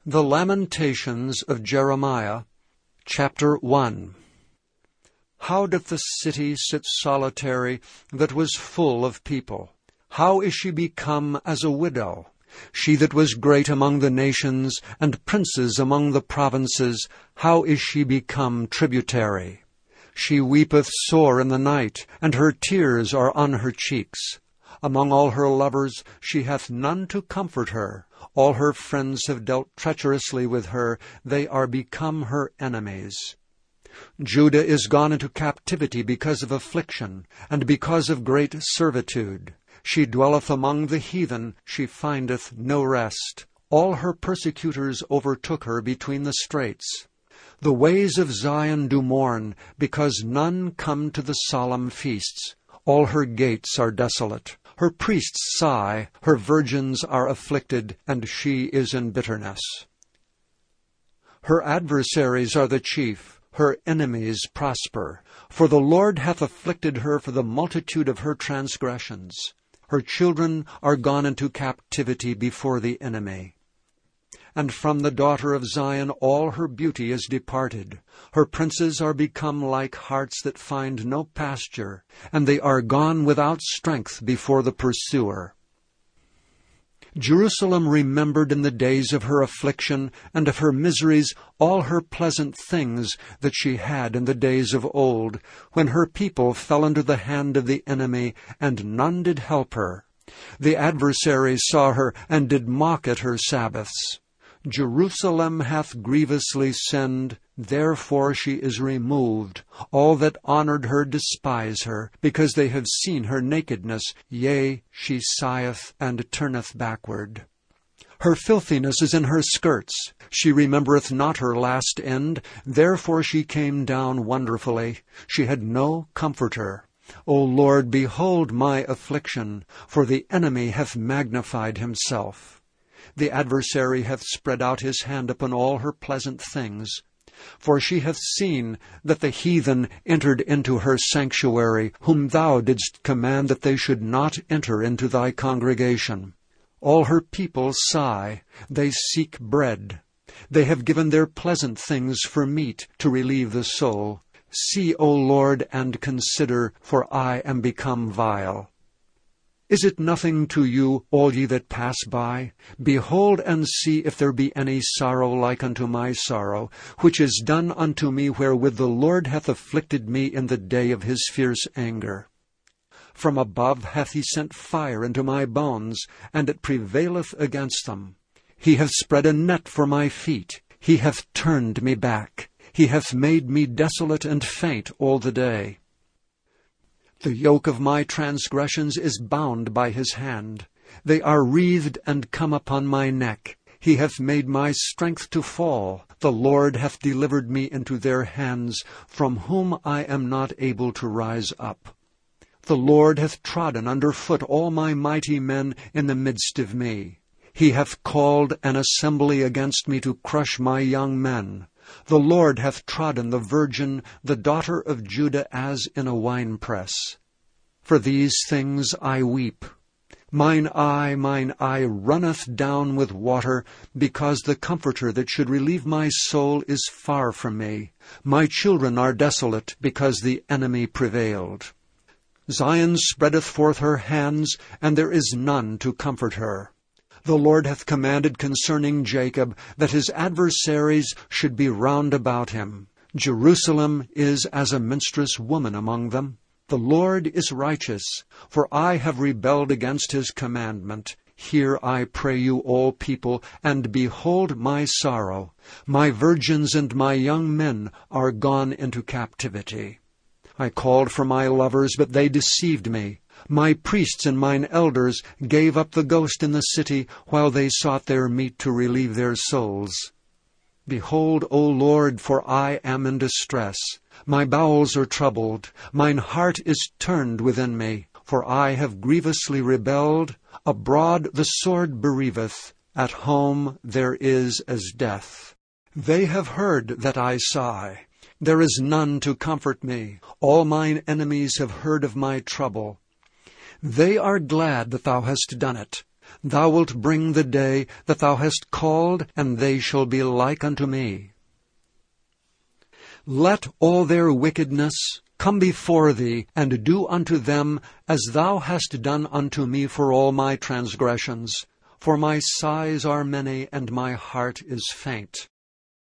The Lamentations of Jeremiah, Chapter 1. How doth the city sit solitary that was full of people? How is she become as a widow? She that was great among the nations, and princes among the provinces, how is she become tributary? She weepeth sore in the night, and her tears are on her cheeks. Among all her lovers she hath none to comfort her. All her friends have dealt treacherously with her. They are become her enemies. Judah is gone into captivity because of affliction, and because of great servitude. She dwelleth among the heathen, she findeth no rest. All her persecutors overtook her between the straits. The ways of Zion do mourn, because none come to the solemn feasts. All her gates are desolate. Her priests sigh, her virgins are afflicted, and she is in bitterness. Her adversaries are the chief, her enemies prosper. For the Lord hath afflicted her for the multitude of her transgressions. Her children are gone into captivity before the enemy. And from the daughter of Zion all her beauty is departed. Her princes are become like harts that find no pasture, and they are gone without strength before the pursuer. Jerusalem remembered in the days of her affliction and of her miseries all her pleasant things that she had in the days of old, when her people fell under the hand of the enemy, and none did help her. The adversaries saw her, and did mock at her Sabbaths. Jerusalem hath grievously sinned, therefore she is removed. All that honored her despise her, because they have seen her nakedness. Yea, she sigheth and turneth backward. Her filthiness is in her skirts. She remembereth not her last end, therefore she came down wonderfully. She had no comforter. O Lord, behold my affliction, for the enemy hath magnified himself. The adversary hath spread out his hand upon all her pleasant things. For she hath seen that the heathen entered into her sanctuary, whom thou didst command that they should not enter into thy congregation. All her people sigh, they seek bread. They have given their pleasant things for meat to relieve the soul. See, O Lord, and consider, for I am become vile. Is it nothing to you, all ye that pass by? Behold and see if there be any sorrow like unto my sorrow, which is done unto me wherewith the Lord hath afflicted me in the day of his fierce anger. From above hath he sent fire into my bones, and it prevaileth against them. He hath spread a net for my feet. He hath turned me back. He hath made me desolate and faint all the day. The yoke of my transgressions is bound by his hand. They are wreathed and come upon my neck. He hath made my strength to fall. The Lord hath delivered me into their hands, from whom I am not able to rise up. The Lord hath trodden under foot all my mighty men in the midst of me. He hath called an assembly against me to crush my young men. The Lord hath trodden the virgin, the daughter of Judah, as in a winepress. For these things I weep. Mine eye runneth down with water, because the Comforter that should relieve my soul is far from me. My children are desolate, because the enemy prevailed. Zion spreadeth forth her hands, and there is none to comfort her. The Lord hath commanded concerning Jacob, that his adversaries should be round about him. Jerusalem is as a minstrous woman among them. The Lord is righteous, for I have rebelled against his commandment. Hear, I pray you, all people, and behold my sorrow. My virgins and my young men are gone into captivity. I called for my lovers, but they deceived me. My priests and mine elders gave up the ghost in the city, while they sought their meat to relieve their souls. Behold, O Lord, for I am in distress. My bowels are troubled. Mine heart is turned within me. For I have grievously rebelled. Abroad the sword bereaveth. At home there is as death. They have heard that I sigh. There is none to comfort me. All mine enemies have heard of my trouble. They are glad that thou hast done it. Thou wilt bring the day that thou hast called, and they shall be like unto me. Let all their wickedness come before thee, and do unto them as thou hast done unto me for all my transgressions. For my sighs are many, and my heart is faint.